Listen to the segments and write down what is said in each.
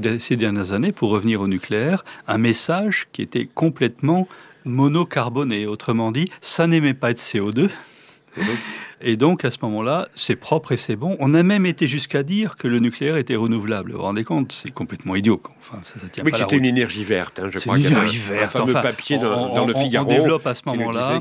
ces dernières années, pour revenir au nucléaire, un message qui était complètement monocarboné. Autrement dit, ça n'émet pas de CO2. Et donc, à ce moment-là, c'est propre et c'est bon. On a même été jusqu'à dire que le nucléaire était renouvelable. Vous vous rendez compte? C'est complètement idiot. Enfin, ça tient oui, pas la c'était route. une énergie verte. Hein, je c'est crois une qu'il y énergie avait verte. un fameux Enfin, papier dans le Figaro. On développe à ce moment-là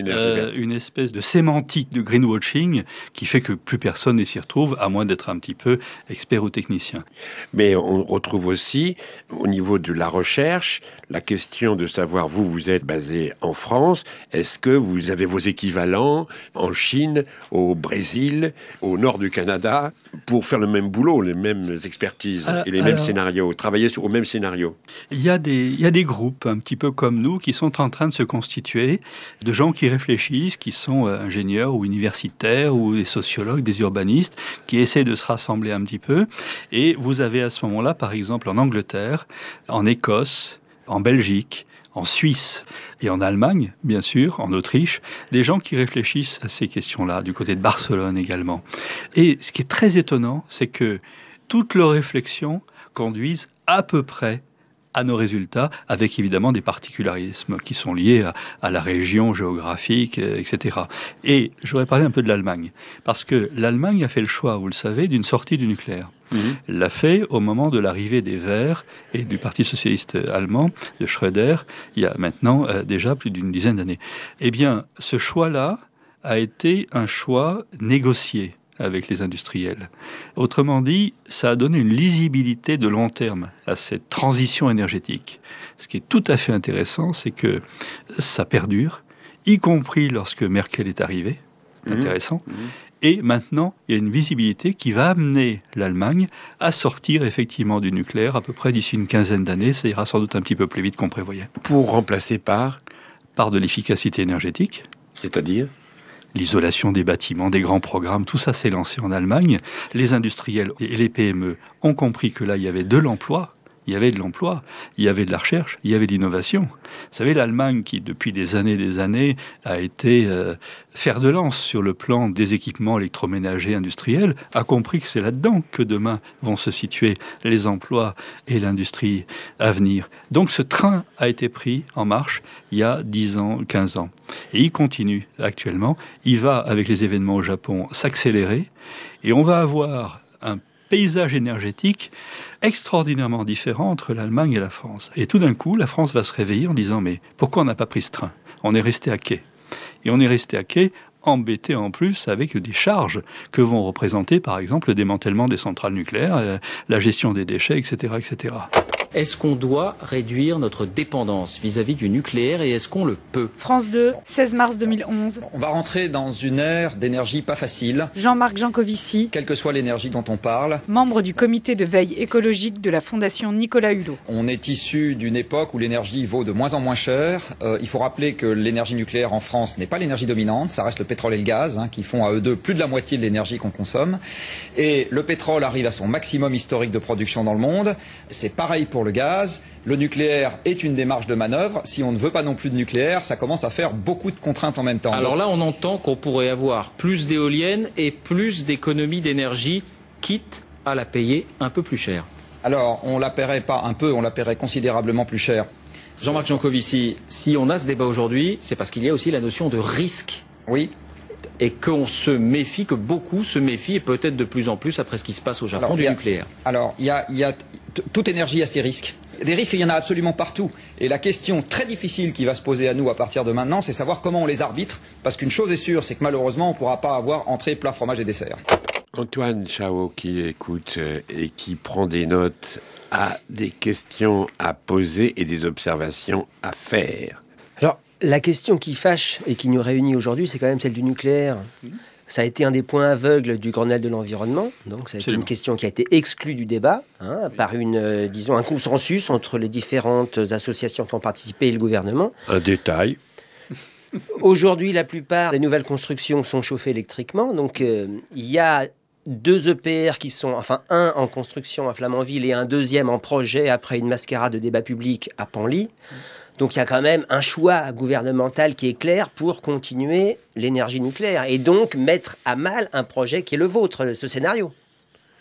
une espèce de sémantique de greenwashing qui fait que plus personne ne s'y retrouve, à moins d'être un petit peu expert ou technicien. Mais on retrouve aussi, au niveau de la recherche, la question de savoir, vous êtes basé en France, est-ce que vous avez vos équivalents en Chine, au Brésil, au nord du Canada, pour faire le même boulot, les mêmes expertises et les mêmes scénarios, travailler au même scénario? Il y a des groupes, un petit peu comme nous, qui sont en train de se constituer, de gens qui réfléchissent, qui sont ingénieurs ou universitaires, ou des sociologues, des urbanistes, qui essaient de se rassembler un petit peu. Et vous avez à ce moment-là, par exemple, en Angleterre, en Écosse, en Belgique, en Suisse et en Allemagne, bien sûr, en Autriche, des gens qui réfléchissent à ces questions-là, du côté de Barcelone également. Et ce qui est très étonnant, c'est que toutes leurs réflexions conduisent à peu près à nos résultats, avec évidemment des particularismes qui sont liés à la région géographique, etc. Et je voudrais parler un peu de l'Allemagne, parce que l'Allemagne a fait le choix, vous le savez, d'une sortie du nucléaire. Elle l'a fait au moment de l'arrivée des Verts et du Parti socialiste allemand, de Schröder, il y a maintenant déjà plus d'une dizaine d'années. Eh bien, ce choix-là a été un choix négocié avec les industriels. Autrement dit, ça a donné une lisibilité de long terme à cette transition énergétique. Ce qui est tout à fait intéressant, c'est que ça perdure, y compris lorsque Merkel est arrivée. C'est intéressant. Et maintenant, il y a une visibilité qui va amener l'Allemagne à sortir effectivement du nucléaire à peu près d'ici une quinzaine d'années. Ça ira sans doute un petit peu plus vite qu'on prévoyait. Pour remplacer par de l'efficacité énergétique. C'est-à-dire l'isolation des bâtiments, des grands programmes, tout ça s'est lancé en Allemagne. Les industriels et les PME ont compris que là, il y avait de l'emploi. Il y avait de l'emploi, il y avait de la recherche, il y avait de l'innovation. Vous savez, l'Allemagne, qui depuis des années a été fer de lance sur le plan des équipements électroménagers industriels, a compris que c'est là-dedans que demain vont se situer les emplois et l'industrie à venir. Donc ce train a été pris en marche il y a 10 ans, 15 ans. Et il continue actuellement. Il va, avec les événements au Japon, s'accélérer. Et on va avoir un paysage énergétique extraordinairement différent entre l'Allemagne et la France. Et tout d'un coup, la France va se réveiller en disant « Mais pourquoi on n'a pas pris ce train ? On est resté à quai. » Et on est resté à quai, embêté en plus avec des charges que vont représenter, par exemple, le démantèlement des centrales nucléaires, la gestion des déchets, etc., etc. Est-ce qu'on doit réduire notre dépendance vis-à-vis du nucléaire et est-ce qu'on le peut? France 2, 16 mars 2011. On va rentrer dans une ère d'énergie pas facile. Jean-Marc Jancovici, Quelle que soit l'énergie dont on parle. membre du comité de veille écologique de la Fondation Nicolas Hulot. On est issu d'une époque où l'énergie vaut de moins en moins cher. Il faut rappeler que l'énergie nucléaire en France n'est pas l'énergie dominante, ça reste le pétrole et le gaz, qui font à eux deux plus de la moitié de l'énergie qu'on consomme. Et le pétrole arrive à son maximum historique de production dans le monde. C'est pareil pour le gaz. Le nucléaire est une démarche de manœuvre. Si on ne veut pas non plus de nucléaire, ça commence à faire beaucoup de contraintes en même temps. Alors là, on entend qu'on pourrait avoir plus d'éoliennes et plus d'économies d'énergie, quitte à la payer un peu plus cher. Alors, on la paierait pas un peu, on la paierait considérablement plus cher. Jean-Marc Jancovici, si on a ce débat aujourd'hui, c'est parce qu'il y a aussi la notion de risque. Oui. Et qu'on se méfie, que beaucoup se méfient, et peut-être de plus en plus après ce qui se passe au Japon du nucléaire. Alors, il y a toute énergie a ses risques. Des risques, il y en a absolument partout. Et la question très difficile qui va se poser à nous à partir de maintenant, c'est savoir comment on les arbitre. Parce qu'une chose est sûre, c'est que malheureusement, on ne pourra pas avoir entrée, plat, fromage et dessert. Antoine Chao, qui écoute et qui prend des notes, a des questions à poser et des observations à faire. Alors, la question qui fâche et qui nous réunit aujourd'hui, c'est quand même celle du nucléaire. Ça a été un des points aveugles du Grenelle de l'environnement. Donc, ça a été une question qui a été exclue du débat par un consensus entre les différentes associations qui ont participé et le gouvernement. Un détail. Aujourd'hui, la plupart des nouvelles constructions sont chauffées électriquement. Donc, il y a 2 EPR qui sont, un en construction à Flamanville et un deuxième en projet après une mascarade de débat public à Penly. Donc il y a quand même un choix gouvernemental qui est clair pour continuer l'énergie nucléaire et donc mettre à mal un projet qui est le vôtre, ce scénario.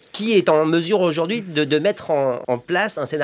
qui est en mesure aujourd'hui de mettre en place un scénario